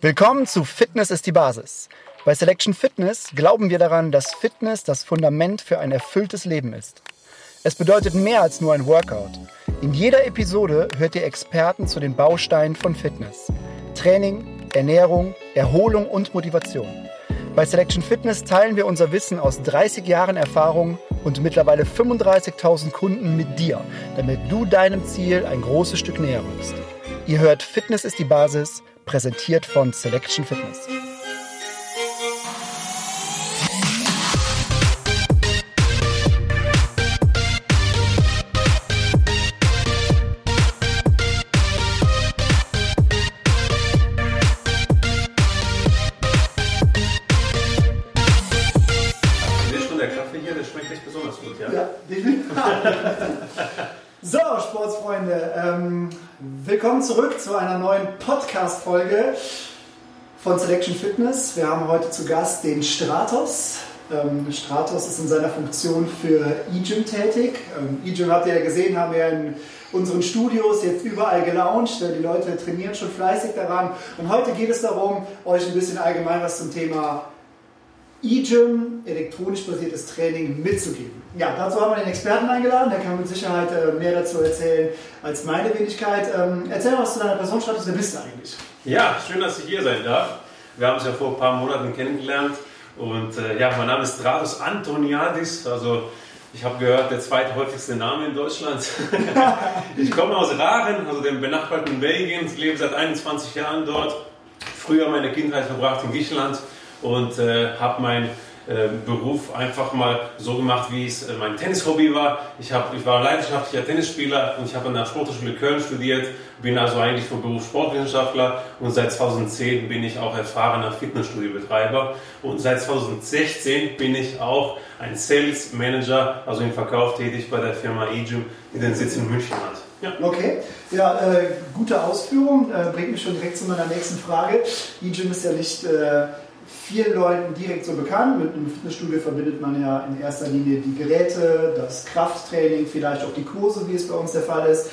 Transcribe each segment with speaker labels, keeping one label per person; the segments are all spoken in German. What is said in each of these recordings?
Speaker 1: Willkommen zu Fitness ist die Basis. Bei Selection Fitness glauben wir daran, dass Fitness das Fundament für ein erfülltes Leben ist. Es bedeutet mehr als nur ein Workout. In jeder Episode hört ihr Experten zu den Bausteinen von Fitness. Training, Ernährung, Erholung und Motivation. Bei Selection Fitness teilen wir unser Wissen aus 30 Jahren Erfahrung und mittlerweile 35.000 Kunden mit dir, damit du deinem Ziel ein großes Stück näher rückst. Ihr hört Fitness ist die Basis, präsentiert von Selection Fitness. So, Sportsfreunde, willkommen zurück zu einer neuen Podcast-Folge von Selection Fitness. Wir haben heute zu Gast den Stratos. Stratos ist in seiner Funktion für eGym tätig. eGym habt ihr ja gesehen, haben wir in unseren Studios jetzt überall gelauncht. Die Leute trainieren schon fleißig daran. Und heute geht es darum, euch ein bisschen allgemein was zum Thema eGym, elektronisch basiertes Training mitzugeben. Ja, dazu haben wir den Experten eingeladen, der kann mit Sicherheit mehr dazu erzählen als meine Wenigkeit. Erzähl mal was zu deiner Person, Stratos, wer bist du eigentlich?
Speaker 2: Ja, schön, dass ich hier sein darf. Wir haben uns ja vor ein paar Monaten kennengelernt und mein Name ist Stratos Antoniadis, also ich habe gehört, der zweithäufigste Name in Deutschland. Ich komme aus Rachen, also dem benachbarten Belgien, ich lebe seit 21 Jahren dort, früher meine Kindheit verbracht in Griechenland und habe meinen Beruf einfach mal so gemacht, wie es mein Tennis-Hobby war. Ich war leidenschaftlicher Tennisspieler und ich habe an der Sporthochschule Köln studiert, bin also eigentlich vom Beruf Sportwissenschaftler und seit 2010 bin ich auch erfahrener Fitnessstudiobetreiber und seit 2016 bin ich auch ein Sales Manager, also im Verkauf tätig bei der Firma eGym, die den Sitz in München hat.
Speaker 1: Ja. Okay, ja, gute Ausführung, bringt mich schon direkt zu meiner nächsten Frage. eGym ist ja nicht vielen Leuten direkt so bekannt. Mit einem Fitnessstudio verbindet man ja in erster Linie die Geräte, das Krafttraining, vielleicht auch die Kurse, wie es bei uns der Fall ist.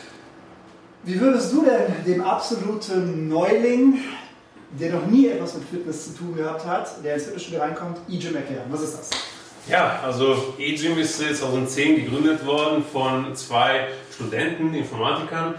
Speaker 1: Wie würdest du denn dem absoluten Neuling, der noch nie etwas mit Fitness zu tun gehabt hat, der ins Fitnessstudio reinkommt, eGym erklären? Was ist das?
Speaker 2: Ja, also eGym ist 2010 gegründet worden von zwei Studenten, Informatikern.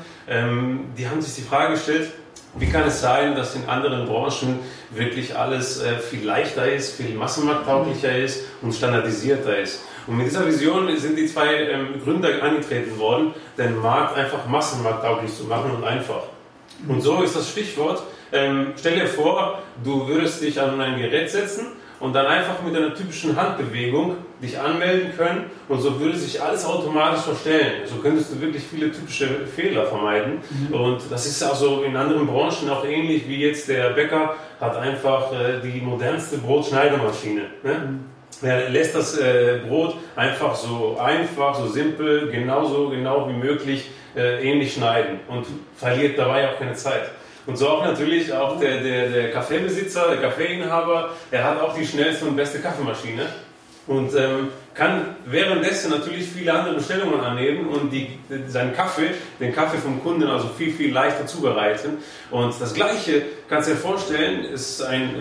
Speaker 2: Die haben sich die Frage gestellt, wie kann es sein, dass in anderen Branchen wirklich alles viel leichter ist, viel massenmarkttauglicher ist und standardisierter ist? Und mit dieser Vision sind die zwei Gründer angetreten worden, den Markt einfach massenmarkttauglich zu machen und einfach. Und so ist das Stichwort, stell dir vor, du würdest dich an ein Gerät setzen und dann einfach mit einer typischen Handbewegung dich anmelden können und so würde sich alles automatisch verstellen. So könntest du wirklich viele typische Fehler vermeiden. Und das ist also in anderen Branchen auch ähnlich wie jetzt der Bäcker hat einfach die modernste Brotschneidemaschine. Ne? Er lässt das Brot einfach, so simpel, genau wie möglich ähnlich schneiden und verliert dabei auch keine Zeit. Und so auch natürlich auch der Kaffeebesitzer, der Kaffeeinhaber, er hat auch die schnellste und beste Kaffeemaschine und kann währenddessen natürlich viele andere Bestellungen annehmen und den Kaffee vom Kunden also viel leichter zubereiten. Und das Gleiche kannst du dir vorstellen, ist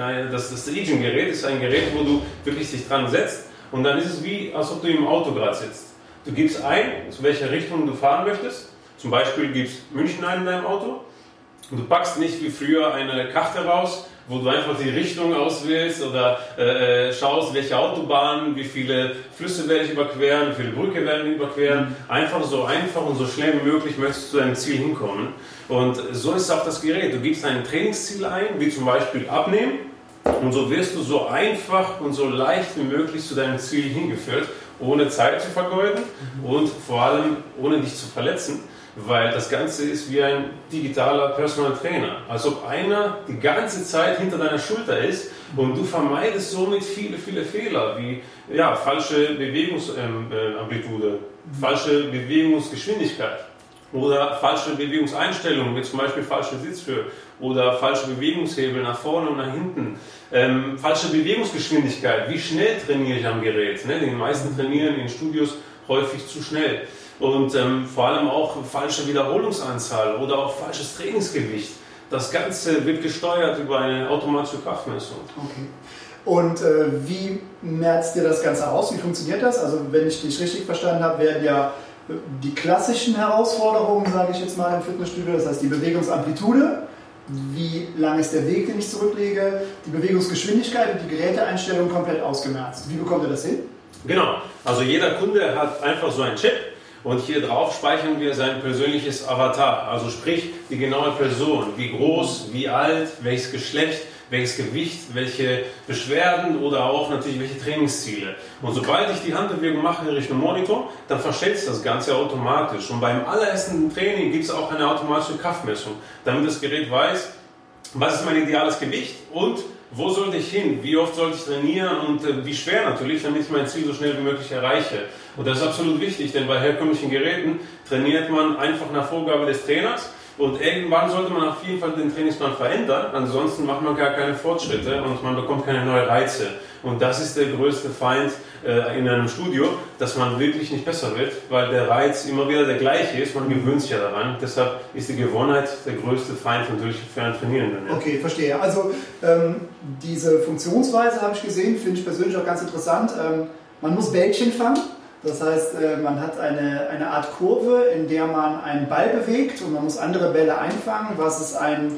Speaker 2: das eGym-Gerät ist ein Gerät, wo du wirklich dich dran setzt und dann ist es wie, als ob du im Auto gerade sitzt. Du gibst ein, zu welcher Richtung du fahren möchtest, zum Beispiel gibst München ein in deinem Auto. Und du packst nicht wie früher eine Karte raus, wo du einfach die Richtung auswählst oder schaust, welche Autobahnen, wie viele Flüsse werde ich überqueren, wie viele Brücke werden wir überqueren. Einfach und so schnell wie möglich möchtest du zu deinem Ziel hinkommen. Und so ist auch das Gerät. Du gibst ein Trainingsziel ein, wie zum Beispiel abnehmen. Und so wirst du so einfach und so leicht wie möglich zu deinem Ziel hingeführt, ohne Zeit zu vergeuden und vor allem ohne dich zu verletzen. Weil das Ganze ist wie ein digitaler Personal Trainer. Als ob einer die ganze Zeit hinter deiner Schulter ist und du vermeidest somit viele Fehler, wie falsche Bewegungsamplitude, falsche Bewegungsgeschwindigkeit oder falsche Bewegungseinstellungen, wie zum Beispiel falsche Sitzhöhe oder falsche Bewegungshebel nach vorne und nach hinten. Falsche Bewegungsgeschwindigkeit, wie schnell trainiere ich am Gerät? Ne? Die meisten trainieren in Studios häufig zu schnell. Und vor allem auch falsche Wiederholungsanzahl oder auch falsches Trainingsgewicht. Das Ganze wird gesteuert über eine automatische Kraftmessung.
Speaker 1: Okay. Und wie merzt ihr das Ganze aus? Wie funktioniert das? Also wenn ich dich richtig verstanden habe, werden ja die klassischen Herausforderungen, sage ich jetzt mal, im Fitnessstudio, das heißt die Bewegungsamplitude, wie lang ist der Weg, den ich zurücklege, die Bewegungsgeschwindigkeit und die Geräteeinstellung komplett ausgemerzt. Wie bekommt ihr das hin?
Speaker 2: Genau, also jeder Kunde hat einfach so einen Chip und hier drauf speichern wir sein persönliches Avatar, also sprich die genaue Person, wie groß, wie alt, welches Geschlecht, welches Gewicht, welche Beschwerden oder auch natürlich welche Trainingsziele. Und sobald ich die Handbewegung mache in Richtung Monitor, dann verstellt sich das Ganze automatisch. Und beim allerersten Training gibt es auch eine automatische Kraftmessung, damit das Gerät weiß, was ist mein ideales Gewicht und wo sollte ich hin, wie oft sollte ich trainieren und wie schwer natürlich, damit ich mein Ziel so schnell wie möglich erreiche. Und das ist absolut wichtig, denn bei herkömmlichen Geräten trainiert man einfach nach Vorgabe des Trainers. Und irgendwann sollte man auf jeden Fall den Trainingsplan verändern, ansonsten macht man gar keine Fortschritte und man bekommt keine neuen Reize. Und das ist der größte Feind in einem Studio, dass man wirklich nicht besser wird, weil der Reiz immer wieder der gleiche ist, man gewöhnt sich ja daran. Deshalb ist die Gewohnheit der größte Feind natürlich für einen Trainierenden. Ja.
Speaker 1: Okay, verstehe. Also diese Funktionsweise habe ich gesehen, finde ich persönlich auch ganz interessant. Man muss Bällchen fangen. Das heißt, man hat eine Art Kurve, in der man einen Ball bewegt und man muss andere Bälle einfangen, was es einen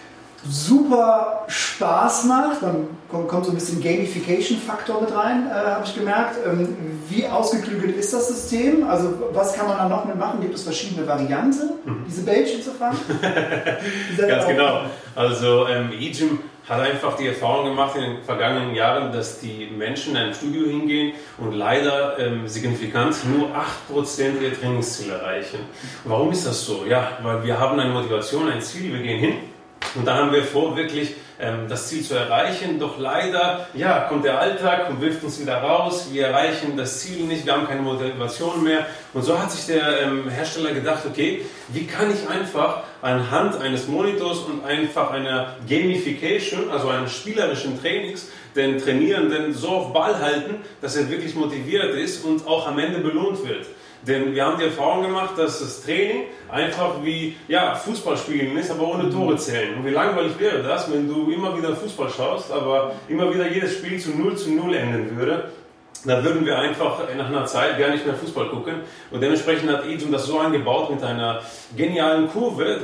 Speaker 1: super Spaß macht. Man kommt so ein bisschen Gamification-Faktor mit rein, habe ich gemerkt. Wie ausgeklügelt ist das System? Also was kann man da noch mitmachen? Gibt es verschiedene Varianten, diese Bällchen zu fangen?
Speaker 2: Ganz genau. Also eGym hat einfach die Erfahrung gemacht in den vergangenen Jahren, dass die Menschen in einem Studio hingehen und leider signifikant nur 8% ihr Trainingsziel erreichen. Warum ist das so? Ja, weil wir haben eine Motivation, ein Ziel, wir gehen hin und dann haben wir vor, wirklich das Ziel zu erreichen, doch leider kommt der Alltag und wirft uns wieder raus, wir erreichen das Ziel nicht, wir haben keine Motivation mehr und so hat sich der Hersteller gedacht, okay, wie kann ich einfach anhand eines Monitors und einfach einer Gamification, also eines spielerischen Trainings, den Trainierenden so auf Ball halten, dass er wirklich motiviert ist und auch am Ende belohnt wird. Denn wir haben die Erfahrung gemacht, dass das Training einfach wie Fußball spielen ist, aber ohne Tore zählen. Und wie langweilig wäre das, wenn du immer wieder Fußball schaust, aber immer wieder jedes Spiel zu 0:0 enden würde. Da würden wir einfach nach einer Zeit gar nicht mehr Fußball gucken. Und dementsprechend hat eGym das so angebaut mit einer genialen Kurve,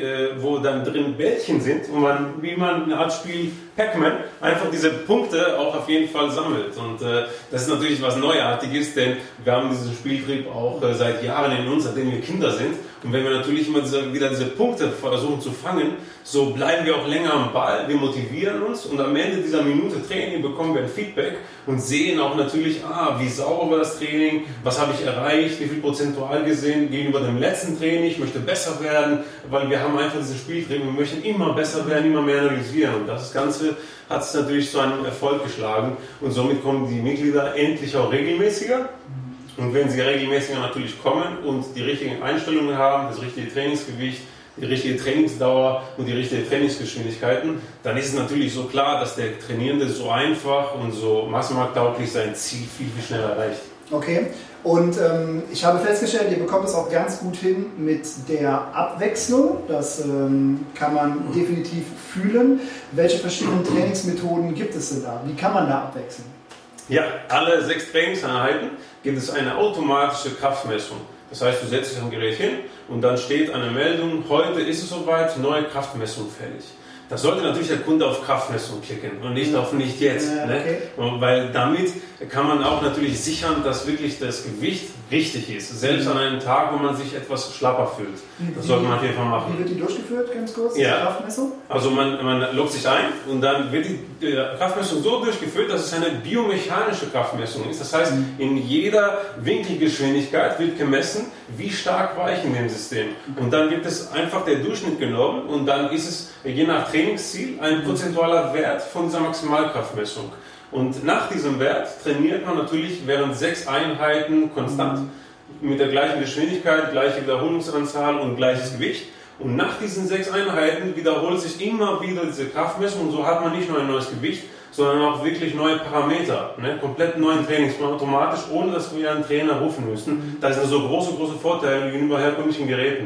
Speaker 2: wo dann drin Bällchen sind und man, wie man eine Art Spiel Pac-Man, einfach diese Punkte auch auf jeden Fall sammelt. Und das ist natürlich was Neuartiges, denn wir haben diesen Spieltrieb auch seit Jahren in uns, seitdem wir Kinder sind. Und wenn wir natürlich immer wieder diese Punkte versuchen zu fangen, so bleiben wir auch länger am Ball, wir motivieren uns und am Ende dieser Minute Training bekommen wir ein Feedback und sehen auch natürlich, wie sauber war das Training, was habe ich erreicht, wie viel prozentual gesehen gegenüber dem letzten Training, ich möchte besser werden, weil wir haben einfach diesen Spieltrieb, wir möchten immer besser werden, immer mehr analysieren und das Ganze hat es natürlich zu einem Erfolg geschlagen und somit kommen die Mitglieder endlich auch regelmäßiger. Und wenn sie regelmäßiger natürlich kommen und die richtigen Einstellungen haben, das richtige Trainingsgewicht, die richtige Trainingsdauer und die richtige Trainingsgeschwindigkeiten, dann ist es natürlich so klar, dass der Trainierende so einfach und so massenmarkttauglich sein Ziel viel, viel schneller erreicht.
Speaker 1: Okay, und ich habe festgestellt, ihr bekommt es auch ganz gut hin mit der Abwechslung. Das kann man definitiv fühlen. Welche verschiedenen Trainingsmethoden gibt es denn da? Wie kann man da abwechseln?
Speaker 2: Ja, alle 6 Trainingseinheiten gibt es eine automatische Kraftmessung. Das heißt, du setzt dich am Gerät hin und dann steht eine Meldung, heute ist es soweit, neue Kraftmessung fällig. Da sollte natürlich der Kunde auf Kraftmessung klicken und nicht auf nicht jetzt. Okay. Ne? Weil damit kann man auch natürlich sichern, dass wirklich das Gewicht richtig ist. Selbst an einem Tag, wo man sich etwas schlapper fühlt. Das sollte man auf jeden Fall machen.
Speaker 1: Wie wird die durchgeführt, ganz kurz, die
Speaker 2: Kraftmessung? Also man loggt sich ein und dann wird die Kraftmessung so durchgeführt, dass es eine biomechanische Kraftmessung ist. Das heißt, in jeder Winkelgeschwindigkeit wird gemessen, wie stark war ich in dem System. Und dann wird es einfach der Durchschnitt genommen und dann ist es je nach Trainingsziel ein prozentualer Wert von dieser Maximalkraftmessung. Und nach diesem Wert trainiert man natürlich während 6 Einheiten konstant mit der gleichen Geschwindigkeit, gleiche Wiederholungsanzahl und gleiches Gewicht. Und nach diesen 6 Einheiten wiederholt sich immer wieder diese Kraftmessung und so hat man nicht nur ein neues Gewicht, sondern auch wirklich neue Parameter, ne? Komplett neuen Trainingsplan automatisch, ohne dass wir einen Trainer rufen müssen. Das ist so große Vorteile gegenüber herkömmlichen Geräten.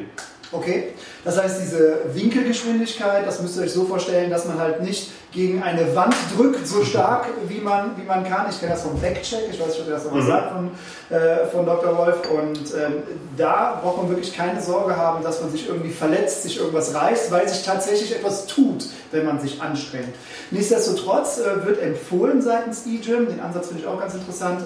Speaker 1: Okay, das heißt, diese Winkelgeschwindigkeit, das müsst ihr euch so vorstellen, dass man halt nicht gegen eine Wand drückt, so stark wie man kann. Ich kenne das vom Backcheck, ich weiß nicht, ob ihr das noch was sagt von Dr. Wolf. Und da braucht man wirklich keine Sorge haben, dass man sich irgendwie verletzt, sich irgendwas reißt, weil sich tatsächlich etwas tut, wenn man sich anstrengt. Nichtsdestotrotz wird empfohlen seitens eGym, den Ansatz finde ich auch ganz interessant,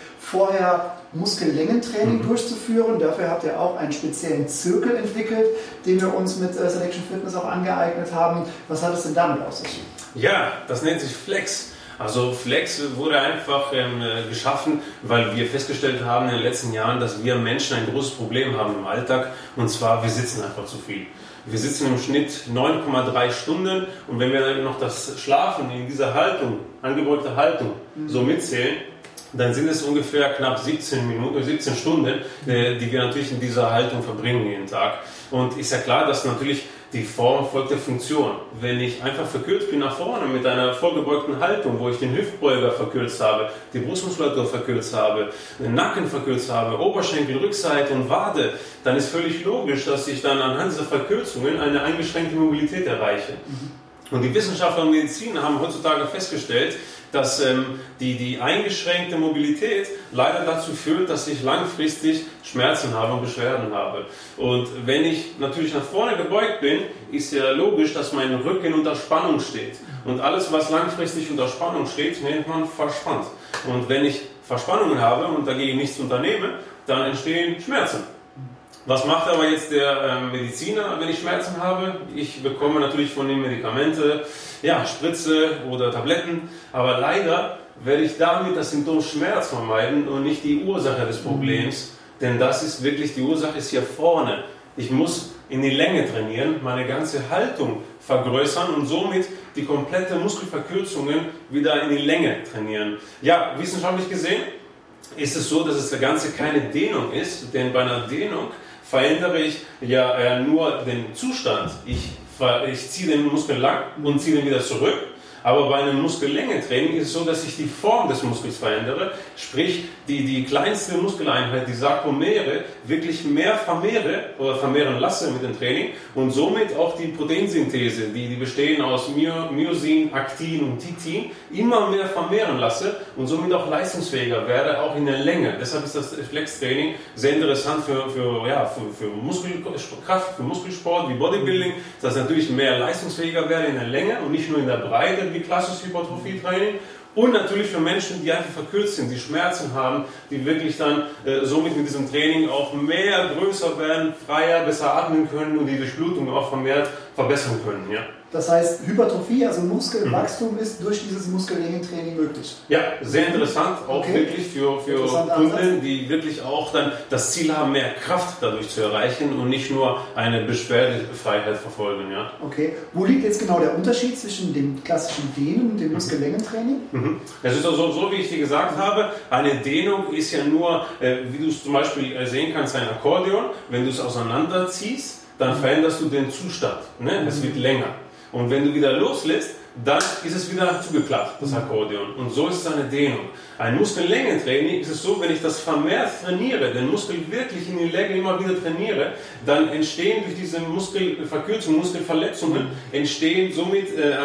Speaker 1: vorher Muskellängentraining durchzuführen. Dafür habt ihr auch einen speziellen Zirkel entwickelt, den wir uns mit Selection Fitness auch angeeignet haben. Was hat es denn damit auf sich?
Speaker 2: Ja, das nennt sich Flex. Also Flex wurde einfach geschaffen, weil wir festgestellt haben in den letzten Jahren, dass wir Menschen ein großes Problem haben im Alltag, und zwar wir sitzen einfach zu viel. Wir sitzen im Schnitt 9,3 Stunden, und wenn wir dann noch das Schlafen in dieser Haltung, angebeugte Haltung, so mitzählen, dann sind es ungefähr knapp 17 Stunden, die wir natürlich in dieser Haltung verbringen jeden Tag. Und ist ja klar, dass natürlich die Form folgt der Funktion. Wenn ich einfach verkürzt bin nach vorne mit einer vorgebeugten Haltung, wo ich den Hüftbeuger verkürzt habe, die Brustmuskulatur verkürzt habe, den Nacken verkürzt habe, Oberschenkel, Rückseite und Wade, dann ist völlig logisch, dass ich dann anhand dieser Verkürzungen eine eingeschränkte Mobilität erreiche. Und die Wissenschaftler und Mediziner haben heutzutage festgestellt, dass die eingeschränkte Mobilität leider dazu führt, dass ich langfristig Schmerzen habe und Beschwerden habe. Und wenn ich natürlich nach vorne gebeugt bin, ist ja logisch, dass mein Rücken unter Spannung steht. Und alles, was langfristig unter Spannung steht, nennt man verspannt. Und wenn ich Verspannungen habe und dagegen nichts unternehme, dann entstehen Schmerzen. Was macht aber jetzt der Mediziner, wenn ich Schmerzen habe? Ich bekomme natürlich von den Medikamenten, Spritze oder Tabletten, aber leider werde ich damit das Symptom Schmerz vermeiden und nicht die Ursache des Problems, denn das ist wirklich, die Ursache ist hier vorne. Ich muss in die Länge trainieren, meine ganze Haltung vergrößern und somit die komplette Muskelverkürzungen wieder in die Länge trainieren. Ja, wissenschaftlich gesehen ist es so, dass das Ganze keine Dehnung ist, denn bei einer Dehnung verändere ich ja nur den Zustand. Ich ziehe den Muskel lang und ziehe den wieder zurück. Aber bei einem Muskellängentraining ist es so, dass ich die Form des Muskels verändere, sprich die kleinste Muskeleinheit, die Sarkomere, wirklich mehr vermehren lasse mit dem Training und somit auch die Proteinsynthese, die bestehen aus Myosin, Aktin und Titin, immer mehr vermehren lasse und somit auch leistungsfähiger werde, auch in der Länge. Deshalb ist das Flex-Training sehr interessant für Muskelkraft, für Muskelsport wie Bodybuilding, dass ich natürlich mehr leistungsfähiger werde in der Länge und nicht nur in der Breite wie klassisches Hypertrophie-Training. Und natürlich für Menschen, die einfach verkürzt sind, die Schmerzen haben, die wirklich dann somit mit diesem Training auch mehr, größer werden, freier, besser atmen können und die Durchblutung auch vermehrt verbessern können. Ja.
Speaker 1: Das heißt, Hypertrophie, also Muskelwachstum, ist durch dieses Muskellängentraining möglich.
Speaker 2: Ja, sehr interessant, auch wirklich für Kunden, die wirklich auch dann das Ziel haben, mehr Kraft dadurch zu erreichen und nicht nur eine Beschwerdefreiheit verfolgen. Ja.
Speaker 1: Okay, wo liegt jetzt genau der Unterschied zwischen dem klassischen Dehnen und dem Muskellängentraining?
Speaker 2: Es ist also so, wie ich dir gesagt habe, eine Dehnung ist ja nur, wie du es zum Beispiel sehen kannst, ein Akkordeon. Wenn du es auseinanderziehst, dann veränderst du den Zustand. Ne? Es wird länger. Und wenn du wieder loslässt, dann ist es wieder zugeklappt, das Akkordeon. Und so ist es eine Dehnung. Ein Muskellängentraining ist es so, wenn ich das vermehrt trainiere, den Muskel wirklich in die Länge immer wieder trainiere, dann entstehen durch diese Muskelverkürzung, Muskelverletzungen, entstehen somit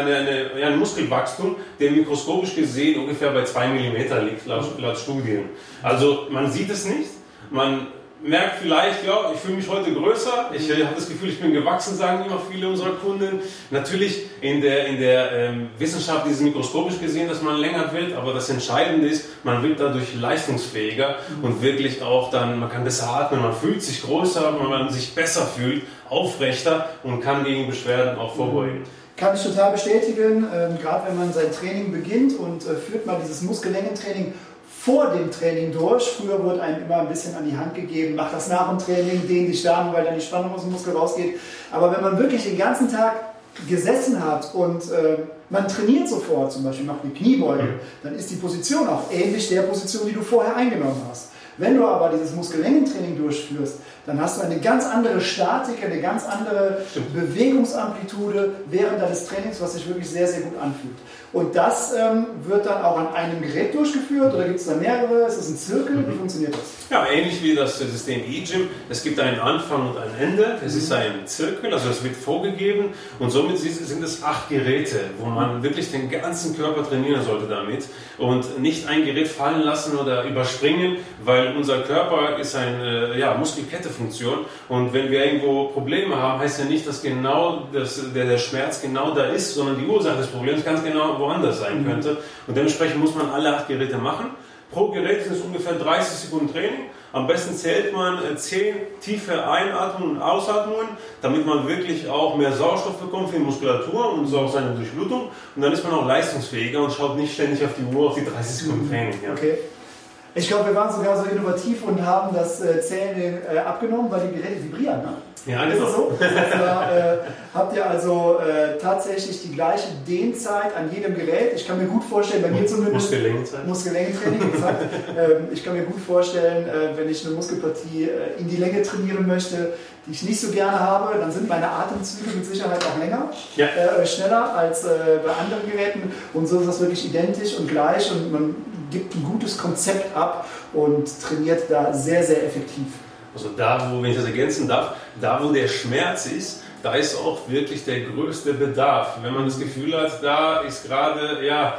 Speaker 2: ein Muskelwachstum, der mikroskopisch gesehen ungefähr bei 2 mm liegt, laut Studien. Also man sieht es nicht, man merkt vielleicht, ja, ich fühle mich heute größer, ich habe das Gefühl, ich bin gewachsen, sagen immer viele unserer Kunden. Natürlich in der Wissenschaft ist es mikroskopisch gesehen, dass man länger wird, aber das Entscheidende ist, man wird dadurch leistungsfähiger und wirklich auch dann, man kann besser atmen, man fühlt sich größer, weil man sich besser fühlt, aufrechter und kann gegen Beschwerden auch vorbeugen.
Speaker 1: Kann ich total bestätigen, gerade wenn man sein Training beginnt und führt mal dieses Muskellängentraining vor dem Training durch. Früher wurde einem immer ein bisschen an die Hand gegeben, mach das nach dem Training, dehn dich da, weil dann die Spannung aus dem Muskel rausgeht. Aber wenn man wirklich den ganzen Tag gesessen hat und man trainiert sofort, zum Beispiel macht eine Kniebeuge, dann ist die Position auch ähnlich der Position, die du vorher eingenommen hast. Wenn du aber dieses Muskellängentraining durchführst, dann hast du eine ganz andere Statik, eine ganz andere Bewegungsamplitude während deines Trainings, was sich wirklich sehr, sehr gut anfühlt. Und das wird dann auch an einem Gerät durchgeführt oder gibt es da mehrere? Ist das ein Zirkel? Wie funktioniert das?
Speaker 2: Ja, ähnlich wie das System eGym. Es gibt einen Anfang und ein Ende. Es ist ein Zirkel, also es wird vorgegeben und somit sind es 8 Geräte, wo man wirklich den ganzen Körper trainieren sollte damit und nicht ein Gerät fallen lassen oder überspringen, weil unser Körper ist eine Muskelkettefunktion und wenn wir irgendwo Probleme haben, heißt ja nicht, dass der Schmerz genau da ist, sondern die Ursache des Problems ganz genau woanders sein könnte und dementsprechend muss man alle 8 Geräte machen. Pro Gerät sind es ungefähr 30 Sekunden Training. Am besten zählt man 10 tiefe Einatmungen und Ausatmungen, damit man wirklich auch mehr Sauerstoff bekommt für die Muskulatur und so auch seine Durchblutung. Und dann ist man auch leistungsfähiger und schaut nicht ständig auf die Uhr, auf die 30 Sekunden Training. Ja.
Speaker 1: Okay. Ich glaube, wir waren sogar so innovativ und haben das Zählen abgenommen, weil die Geräte vibrieren. Ne?
Speaker 2: Ja,
Speaker 1: ist das so? Da habt ihr also tatsächlich die gleiche Dehnzeit an jedem Gerät. Ich kann mir gut vorstellen, bei mir zumindest... Muskellängentraining, exakt. Ich kann mir gut vorstellen, wenn ich eine Muskelpartie in die Länge trainieren möchte, die ich nicht so gerne habe, dann sind meine Atemzüge mit Sicherheit auch länger, schneller als bei anderen Geräten. Und so ist das wirklich identisch und gleich und man gibt ein gutes Konzept ab und trainiert da sehr, sehr effektiv.
Speaker 2: Also da, wenn ich das ergänzen darf, da wo der Schmerz ist, da ist auch wirklich der größte Bedarf. Wenn man das Gefühl hat, da ist gerade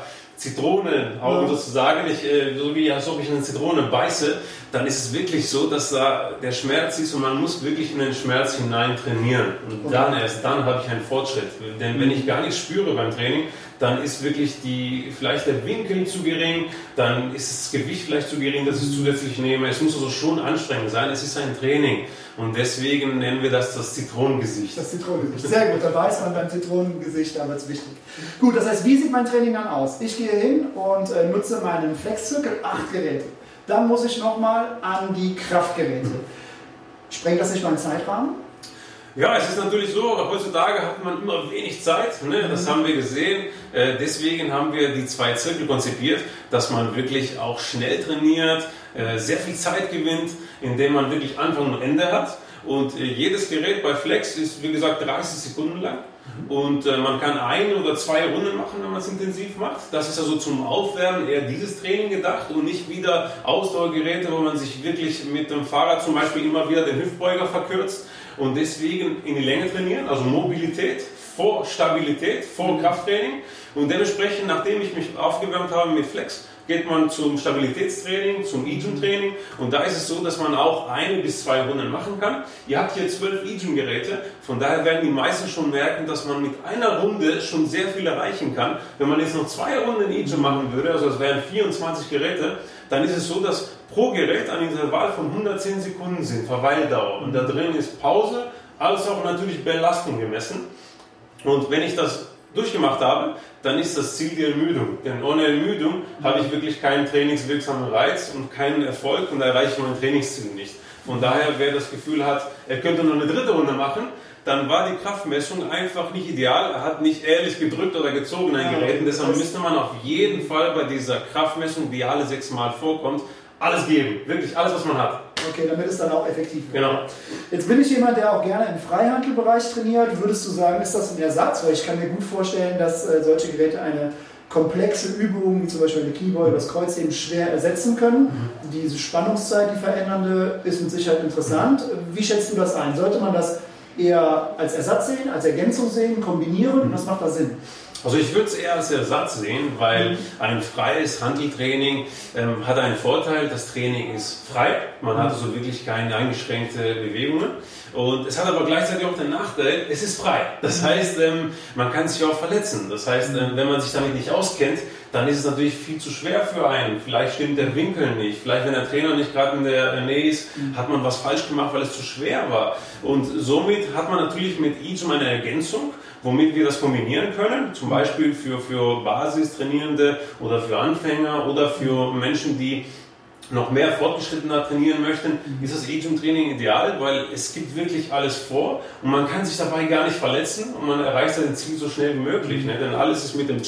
Speaker 2: Zitronenaugen sozusagen, so wie als ob ich eine Zitrone beiße, dann ist es wirklich so, dass da der Schmerz ist und man muss wirklich in den Schmerz hinein trainieren. Und erst dann habe ich einen Fortschritt. Denn wenn ich gar nichts spüre beim Training, dann ist wirklich vielleicht der Winkel zu gering, dann ist das Gewicht vielleicht zu gering, dass ich es zusätzlich nehme. Es muss also schon anstrengend sein, es ist ein Training. Und deswegen nennen wir das Zitronengesicht.
Speaker 1: Das Zitronengesicht, sehr gut, da weiß man beim Zitronengesicht, da wird es wichtig. Gut, das heißt, wie sieht mein Training dann aus? Ich gehe hin und nutze meinen Flexzirkel, 8 Geräte. Dann muss ich nochmal an die Kraftgeräte. Sprengt das nicht meinen Zeitrahmen?
Speaker 2: Ja, es ist natürlich so, heutzutage hat man immer wenig Zeit, ne? Das haben wir gesehen. Deswegen haben wir die 2 Zirkel konzipiert, dass man wirklich auch schnell trainiert, sehr viel Zeit gewinnt, indem man wirklich Anfang und Ende hat. Und jedes Gerät bei Flex ist, wie gesagt, 30 Sekunden lang. Und man kann 1 oder 2 Runden machen, wenn man es intensiv macht. Das ist also zum Aufwärmen eher dieses Training gedacht und nicht wieder Ausdauergeräte, wo man sich wirklich mit dem Fahrrad zum Beispiel immer wieder den Hüftbeuger verkürzt. Und deswegen in die Länge trainieren, also Mobilität vor Stabilität, vor Krafttraining. Und dementsprechend, nachdem ich mich aufgewärmt habe mit Flex, geht man zum Stabilitätstraining, zum eGym-Training. Und da ist es so, dass man auch 1 bis 2 Runden machen kann. Ihr habt hier 12 eGym-Geräte, von daher werden die meisten schon merken, dass man mit einer Runde schon sehr viel erreichen kann. Wenn man jetzt noch 2 Runden eGym machen würde, also es wären 24 Geräte, dann ist es so, dass pro Gerät ein Intervall von 110 Sekunden sind, Verweildauer. Und da drin ist Pause, als auch natürlich Belastung gemessen. Und wenn ich das durchgemacht habe, dann ist das Ziel die Ermüdung. Denn ohne Ermüdung habe ich wirklich keinen trainingswirksamen Reiz und keinen Erfolg und erreiche ich mein Trainingsziel nicht. Von daher, wer das Gefühl hat, er könnte noch eine 3. Runde machen, dann war die Kraftmessung einfach nicht ideal. Er hat nicht ehrlich gedrückt oder gezogen ein Gerät. Und deshalb müsste man auf jeden Fall bei dieser Kraftmessung, die alle 6 Mal vorkommt, alles geben. Wirklich alles, was man hat.
Speaker 1: Okay, damit es dann auch effektiv wird.
Speaker 2: Genau.
Speaker 1: Jetzt bin ich jemand, der auch gerne im Freihandelbereich trainiert. Würdest du sagen, ist das ein Ersatz? Weil ich kann mir gut vorstellen, dass solche Geräte eine komplexe Übung, wie zum Beispiel eine Kniebeuge, das Kreuzheben, schwer ersetzen können. Diese Spannungszeit, die verändernde, ist mit Sicherheit interessant. Wie schätzt du das ein? Sollte man das eher als Ersatz sehen, als Ergänzung sehen, kombinieren? Was macht da Sinn?
Speaker 2: Also ich würde es eher als Ersatz sehen, weil ein freies Hanteltraining hat einen Vorteil, das Training ist frei, man hat also wirklich keine eingeschränkte Bewegungen und es hat aber gleichzeitig auch den Nachteil, es ist frei. Das heißt, man kann sich auch verletzen. Das heißt, wenn man sich damit nicht auskennt, dann ist es natürlich viel zu schwer für einen. Vielleicht stimmt der Winkel nicht, vielleicht wenn der Trainer nicht gerade in der Nähe ist, hat man was falsch gemacht, weil es zu schwer war. Und somit hat man natürlich mit eGym eine Ergänzung, womit wir das kombinieren können, zum Beispiel für Basistrainierende oder für Anfänger oder für Menschen, die noch mehr fortgeschrittener trainieren möchten, ist das eGym-Training ideal, weil es gibt wirklich alles vor und man kann sich dabei gar nicht verletzen und man erreicht sein Ziel so schnell wie möglich. Ne? Denn alles ist mit dem Chip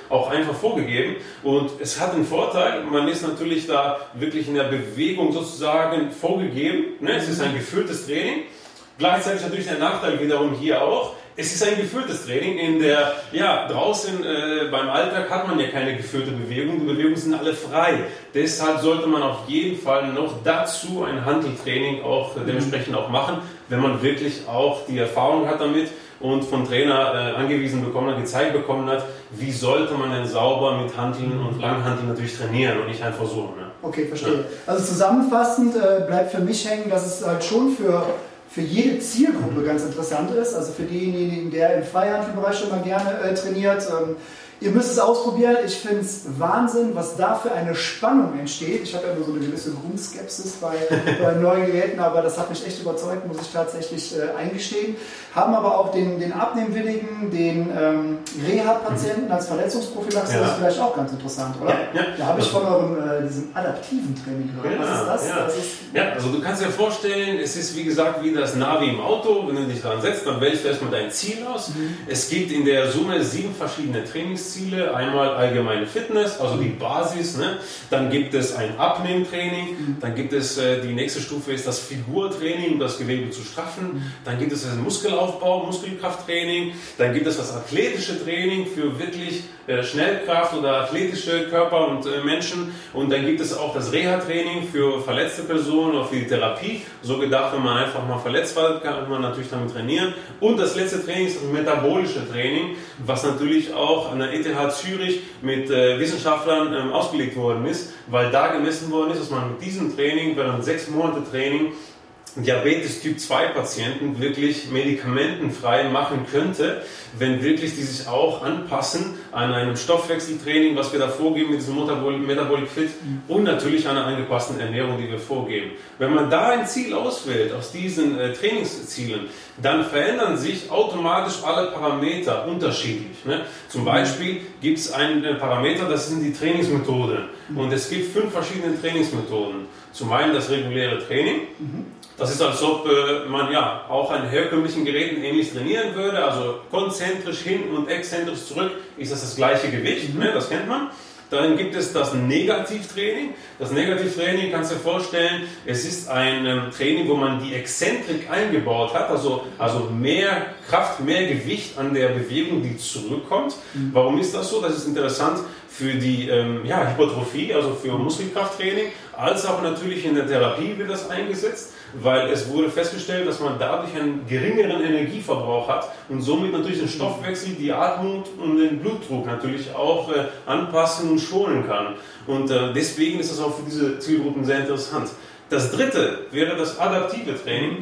Speaker 2: auch einfach vorgegeben. Und es hat den Vorteil, man ist natürlich da wirklich in der Bewegung sozusagen vorgegeben. Ne? Es ist ein geführtes Training. Gleichzeitig natürlich der Nachteil wiederum hier auch. Es ist ein geführtes Training, in der, draußen beim Alltag hat man ja keine geführte Bewegung, die Bewegungen sind alle frei. Deshalb sollte man auf jeden Fall noch dazu ein Hanteltraining auch dementsprechend auch machen, wenn man wirklich auch die Erfahrung hat damit und vom Trainer angewiesen bekommen hat, gezeigt bekommen hat, wie sollte man denn sauber mit Hanteln und Langhanteln natürlich trainieren und nicht einfach so. Ne?
Speaker 1: Okay, verstehe. Ja. Also zusammenfassend bleibt für mich hängen, dass es halt schon für jede Zielgruppe ganz interessant ist, also für denjenigen, der im Freihandelbereich schon mal gerne trainiert. Ihr müsst es ausprobieren. Ich finde es Wahnsinn, was da für eine Spannung entsteht. Ich habe ja nur so eine gewisse Grundskepsis bei neuen Geräten, aber das hat mich echt überzeugt, muss ich tatsächlich eingestehen. Haben aber auch den Abnehmwilligen, den Reha-Patienten als Verletzungsprophylaxe, das ist vielleicht auch ganz interessant, oder?
Speaker 2: Ja.
Speaker 1: Da habe ich von diesem adaptiven Training gehört. Was ist das?
Speaker 2: Ja, also du kannst dir vorstellen, es ist wie gesagt wie das Navi im Auto. Wenn du dich dran setzt, dann wählst du erstmal dein Ziel aus. Es gibt in der Summe 7 verschiedene Trainingsziele. Einmal allgemeine Fitness, also die Basis, ne? Dann gibt es ein Abnehmtraining, dann gibt es die nächste Stufe ist das Figurtraining, um das Gewebe zu straffen, dann gibt es das Muskelaufbau, Muskelkrafttraining, dann gibt es das athletische Training für wirklich Schnellkraft oder athletische Körper und Menschen und dann gibt es auch das Reha-Training für verletzte Personen oder für die Therapie, so gedacht, wenn man einfach mal verletzt war, kann man natürlich damit trainieren und das letzte Training ist das metabolische Training, was natürlich auch an der ETH Zürich mit Wissenschaftlern ausgelegt worden ist, weil da gemessen worden ist, dass man mit diesem Training, während 6 Monate Training, Diabetes Typ 2 Patienten wirklich medikamentenfrei machen könnte, wenn wirklich die sich auch anpassen an einem Stoffwechseltraining, was wir da vorgeben mit diesem Metabolic Fit und natürlich an einer angepassten Ernährung, die wir vorgeben. Wenn man da ein Ziel auswählt aus diesen Trainingszielen, dann verändern sich automatisch alle Parameter unterschiedlich. Ne? Zum Beispiel gibt es einen Parameter, das sind die Trainingsmethoden und es gibt 5 verschiedene Trainingsmethoden. Zum einen das reguläre Training. Das ist, als ob man auch an herkömmlichen Geräten ähnlich trainieren würde, also konzentrisch hin und exzentrisch zurück ist das gleiche Gewicht, ne? Das kennt man. Dann gibt es das Negativtraining. Das Negativtraining kannst du dir vorstellen, es ist ein Training, wo man die Exzentrik eingebaut hat, also mehr Kraft, mehr Gewicht an der Bewegung, die zurückkommt. Warum ist das so? Das ist interessant für die Hypertrophie, also für Muskelkrafttraining, als auch natürlich in der Therapie wird das eingesetzt, weil es wurde festgestellt, dass man dadurch einen geringeren Energieverbrauch hat und somit natürlich den Stoffwechsel, die Atmung und den Blutdruck natürlich auch anpassen und schonen kann. Und deswegen ist das auch für diese Zielgruppen sehr interessant. Das dritte wäre das adaptive Training,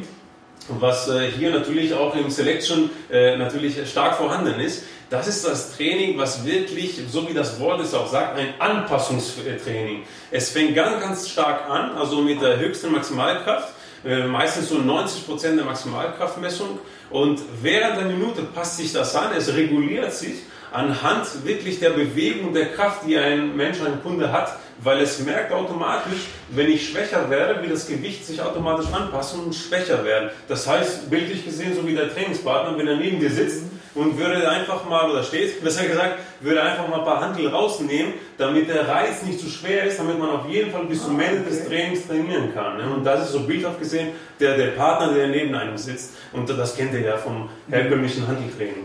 Speaker 2: was hier natürlich auch im Selection natürlich stark vorhanden ist. Das ist das Training, was wirklich, so wie das Wort es auch sagt, ein Anpassungstraining. Es fängt ganz stark an, also mit der höchsten Maximalkraft, meistens so 90% der Maximalkraftmessung. Und während der Minute passt sich das an, es reguliert sich anhand wirklich der Bewegung, der Kraft, die ein Mensch, ein Kunde hat, weil es merkt automatisch, wenn ich schwächer werde, wie das Gewicht sich automatisch anpassen und schwächer werden. Das heißt, bildlich gesehen, so wie der Trainingspartner, wenn er neben dir sitzt und würde einfach mal, oder steht, besser gesagt, würde einfach mal ein paar Hantel rausnehmen, damit der Reiz nicht zu schwer ist, damit man auf jeden Fall bis zum Ende des Trainings trainieren kann. Und das ist so bildhaft gesehen der Partner, der neben einem sitzt. Und das kennt ihr ja vom herkömmlichen Hanteltraining.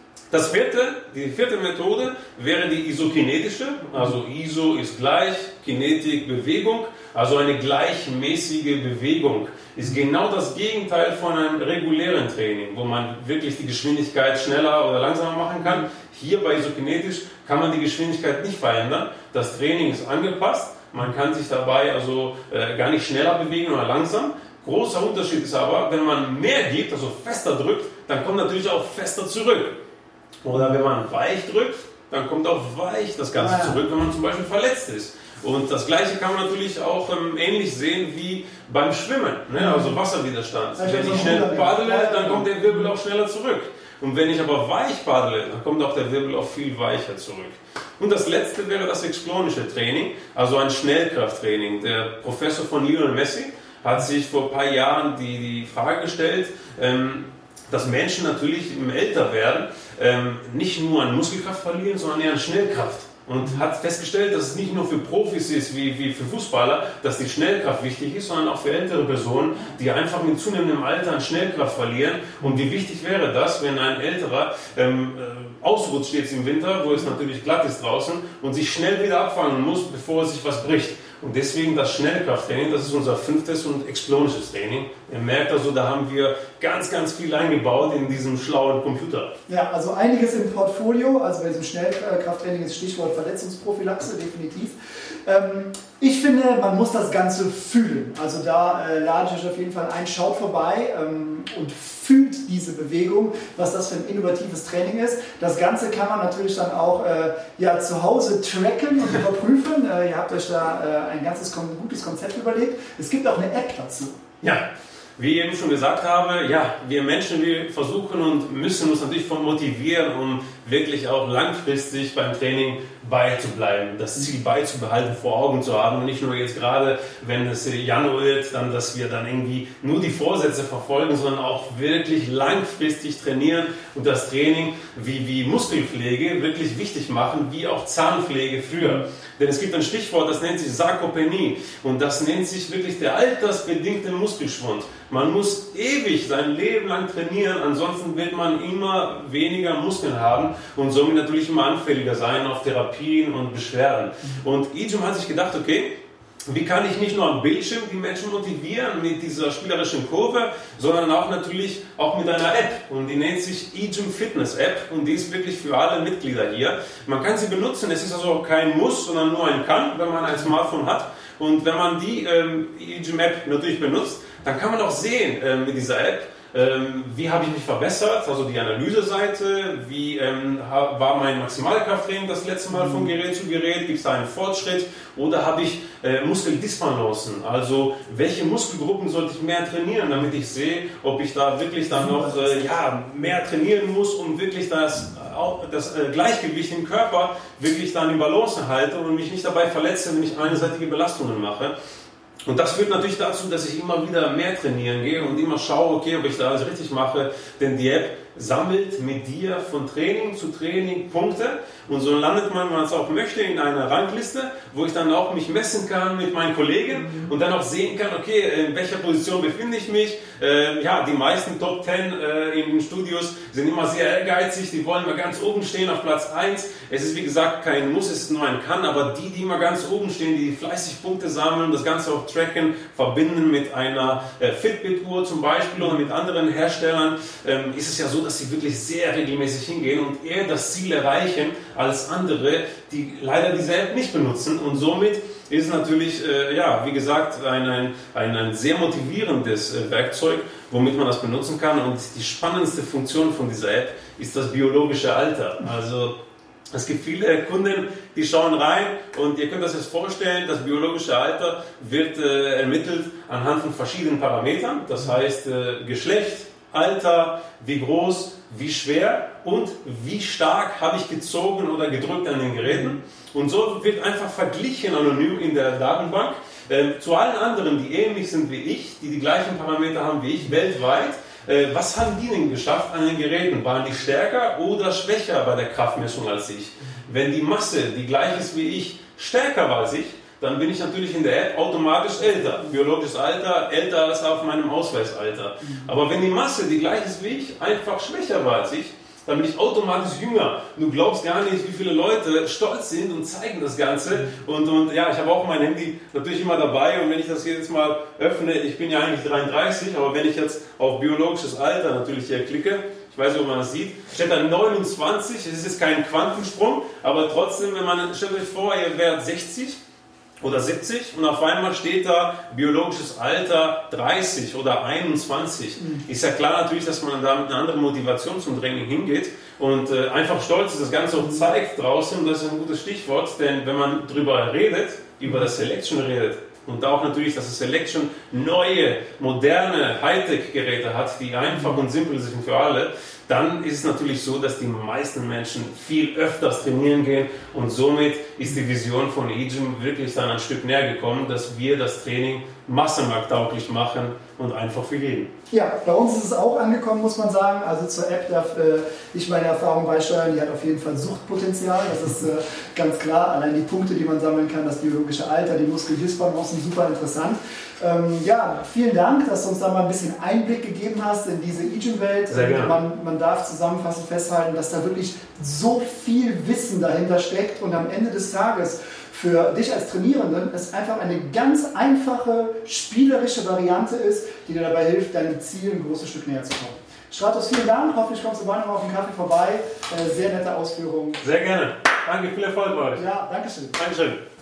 Speaker 2: Die vierte Methode wäre die isokinetische, also Iso ist gleich, Kinetik Bewegung, also eine gleichmäßige Bewegung. Ist genau das Gegenteil von einem regulären Training, wo man wirklich die Geschwindigkeit schneller oder langsamer machen kann. Hier bei isokinetisch kann man die Geschwindigkeit nicht verändern. Das Training ist angepasst, man kann sich dabei also gar nicht schneller bewegen oder langsam. Großer Unterschied ist aber, wenn man mehr gibt, also fester drückt, dann kommt natürlich auch fester zurück. Oder wenn man weich drückt, dann kommt auch weich das Ganze zurück, wenn man zum Beispiel verletzt ist. Und das Gleiche kann man natürlich auch ähnlich sehen wie beim Schwimmen, ne? Also Wasserwiderstand. Wenn ich schnell paddle, dann kommt der Wirbel auch schneller zurück. Und wenn ich aber weich paddle, dann kommt auch der Wirbel auch viel weicher zurück. Und das letzte wäre das explonische Training, also ein Schnellkrafttraining. Der Professor von Lionel Messi hat sich vor ein paar Jahren die Frage gestellt, dass Menschen natürlich im Älterwerden nicht nur an Muskelkraft verlieren, sondern eher an Schnellkraft. Und hat festgestellt, dass es nicht nur für Profis ist wie für Fußballer, dass die Schnellkraft wichtig ist, sondern auch für ältere Personen, die einfach mit zunehmendem Alter an Schnellkraft verlieren. Und wie wichtig wäre das, wenn ein älterer ausrutscht jetzt im Winter, wo es natürlich glatt ist draußen, und sich schnell wieder abfangen muss, bevor sich was bricht. Und deswegen das Schnellkrafttraining, das ist unser 5. und explonisches Training. Ihr merkt also, da haben wir ganz, ganz viel eingebaut in diesem schlauen Computer.
Speaker 1: Ja, also einiges im Portfolio, also bei diesem Schnellkrafttraining ist Stichwort Verletzungsprophylaxe, definitiv. Ich finde, man muss das Ganze fühlen. Also da lade ich euch auf jeden Fall ein, schaut vorbei und fühlt diese Bewegung, was das für ein innovatives Training ist. Das Ganze kann man natürlich dann auch zu Hause tracken und überprüfen. Ihr habt euch da ein gutes Konzept überlegt. Es gibt auch eine App dazu.
Speaker 2: Ja. Wie ich eben schon gesagt habe, ja, wir Menschen, wir versuchen und müssen uns natürlich motivieren, um wirklich auch langfristig beim Training beizubleiben, das Ziel beizubehalten, vor Augen zu haben und nicht nur jetzt gerade, wenn es Januar wird, dann, dass wir dann irgendwie nur die Vorsätze verfolgen, sondern auch wirklich langfristig trainieren und das Training wie Muskelpflege wirklich wichtig machen, wie auch Zahnpflege früher. Denn es gibt ein Stichwort, das nennt sich Sarkopenie und das nennt sich wirklich der altersbedingte Muskelschwund. Man muss ewig sein Leben lang trainieren, ansonsten wird man immer weniger Muskeln haben und somit natürlich immer anfälliger sein auf Therapien und Beschwerden. Und Ijum hat sich gedacht, okay, wie kann ich nicht nur am Bildschirm die Menschen motivieren mit dieser spielerischen Kurve, sondern auch natürlich auch mit einer App. Und die nennt sich Ijum Fitness App und die ist wirklich für alle Mitglieder hier. Man kann sie benutzen, es ist also kein Muss, sondern nur ein Kann, wenn man ein Smartphone hat. Und wenn man die Ijum App natürlich benutzt, dann kann man auch sehen mit dieser App, wie habe ich mich verbessert, also die Analyseseite, wie war mein Maximalkrafttraining das letzte Mal von Gerät zu Gerät, gibt es da einen Fortschritt oder habe ich Muskeldisbalancen, also welche Muskelgruppen sollte ich mehr trainieren, damit ich sehe, ob ich da wirklich dann noch mehr trainieren muss, um wirklich das Gleichgewicht im Körper wirklich dann in Balance halte und mich nicht dabei verletze, wenn ich einseitige Belastungen mache. Und das führt natürlich dazu, dass ich immer wieder mehr trainieren gehe und immer schaue, okay, ob ich da alles richtig mache, denn die App sammelt mit dir von Training zu Training Punkte und so landet man, wenn man es auch möchte, in einer Rangliste, wo ich dann auch mich messen kann mit meinen Kollegen und dann auch sehen kann, okay, in welcher Position befinde ich mich. Die meisten Top 10 in den Studios sind immer sehr ehrgeizig, die wollen mal ganz oben stehen auf Platz 1. Es ist wie gesagt kein Muss, es ist nur ein Kann, aber die immer ganz oben stehen, die fleißig Punkte sammeln, das Ganze auch tracken, verbinden mit einer Fitbit-Uhr zum Beispiel oder mit anderen Herstellern, ist es ja so, dass sie wirklich sehr regelmäßig hingehen und eher das Ziel erreichen als andere, die leider diese App nicht benutzen und somit ist es natürlich, wie gesagt, ein sehr motivierendes Werkzeug, womit man das benutzen kann und die spannendste Funktion von dieser App ist das biologische Alter. Also es gibt viele Kunden, die schauen rein und ihr könnt das jetzt vorstellen, das biologische Alter wird ermittelt anhand von verschiedenen Parametern, das heißt Geschlecht, Alter, wie groß, wie schwer und wie stark habe ich gezogen oder gedrückt an den Geräten. Und so wird einfach verglichen anonym in der Datenbank zu allen anderen, die ähnlich sind wie ich, die die gleichen Parameter haben wie ich weltweit. Was haben die denn geschafft an den Geräten? Waren die stärker oder schwächer bei der Kraftmessung als ich? Wenn die Masse, die gleich ist wie ich, stärker war als ich, dann bin ich natürlich in der App automatisch älter. Biologisches Alter, älter als auf meinem Ausweisalter. Aber wenn die Masse, die gleich ist wie ich, einfach schwächer war als ich, dann bin ich automatisch jünger. Du glaubst gar nicht, wie viele Leute stolz sind und zeigen das Ganze. Und ich habe auch mein Handy natürlich immer dabei und wenn ich das jetzt mal öffne, ich bin ja eigentlich 33, aber wenn ich jetzt auf biologisches Alter natürlich hier klicke, ich weiß nicht, ob man das sieht, steht da 29, es ist jetzt kein Quantensprung, aber trotzdem, stellt euch vor, ihr wärt 60, oder 70 und auf einmal steht da biologisches Alter 30 oder 21. Ist ja klar natürlich, dass man da mit einer anderen Motivation zum Training hingeht und einfach stolz ist, das Ganze auch zeigt draußen und das ist ein gutes Stichwort, denn wenn man darüber redet, über das Selection redet und auch natürlich, dass das Selection neue, moderne Hightech-Geräte hat, die einfach und simpel sind für alle, dann ist es natürlich so, dass die meisten Menschen viel öfters trainieren gehen und somit ist die Vision von eGym wirklich dann ein Stück näher gekommen, dass wir das Training massenmarkttauglich machen und einfach für jeden.
Speaker 1: Ja, bei uns ist es auch angekommen, muss man sagen. Also zur App darf ich meine Erfahrung beisteuern, die hat auf jeden Fall Suchtpotenzial, das ist ganz klar. Allein die Punkte, die man sammeln kann, das biologische Alter, die Muskelhyspernosen, super interessant. Ja, vielen Dank, dass du uns da mal ein bisschen Einblick gegeben hast in diese eGym-Welt.
Speaker 2: Sehr gerne.
Speaker 1: Man darf zusammenfassend festhalten, dass da wirklich so viel Wissen dahinter steckt und am Ende des Tages für dich als Trainierenden es einfach eine ganz einfache, spielerische Variante ist, die dir dabei hilft, deinem Ziel ein großes Stück näher zu kommen. Stratos, vielen Dank. Hoffentlich kommst du bald noch auf den Kaffee vorbei. Sehr nette Ausführungen.
Speaker 2: Sehr gerne. Danke, viel Erfolg bei euch.
Speaker 1: Ja, danke schön.
Speaker 2: Dankeschön.